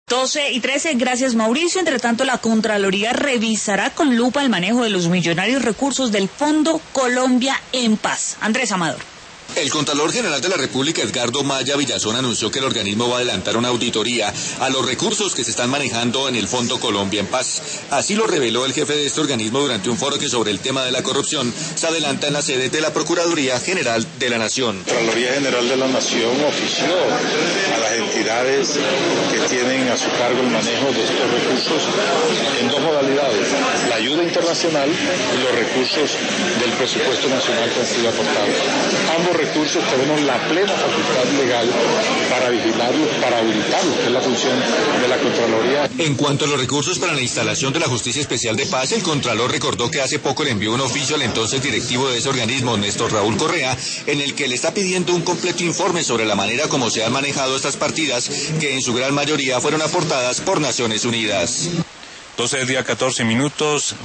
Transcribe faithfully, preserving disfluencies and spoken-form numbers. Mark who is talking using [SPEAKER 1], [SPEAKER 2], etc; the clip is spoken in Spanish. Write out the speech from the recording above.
[SPEAKER 1] doce y trece, gracias Mauricio. Entre tanto, la Contraloría revisará con lupa el manejo de los millonarios recursos del Fondo Colombia en Paz. Andrés Amador.
[SPEAKER 2] El Contralor General de la República, Edgardo Maya Villazón, anunció que el organismo va a adelantar una auditoría a los recursos que se están manejando en el Fondo Colombia en Paz. Así lo reveló el jefe de este organismo durante un foro que sobre el tema de la corrupción se adelanta en la sede de la Procuraduría General de la Nación.
[SPEAKER 3] La Procuraduría General de la Nación ofició a las entidades que tienen a su cargo el manejo de estos recursos en dos modalidades: la ayuda internacional y los recursos del presupuesto nacional que han sido aportados. Ambos recursos tenemos la plena facultad legal para vigilarlos, para auditarlos, que es la función de la Contraloría.
[SPEAKER 2] En cuanto a los recursos para la instalación de la Justicia Especial de Paz, el Contralor recordó que hace poco le envió un oficio al entonces directivo de ese organismo, Néstor Raúl Correa, en el que le está pidiendo un completo informe sobre la manera como se han manejado estas partidas, que en su gran mayoría fueron aportadas por Naciones Unidas.
[SPEAKER 4] doce del día, catorce minutos.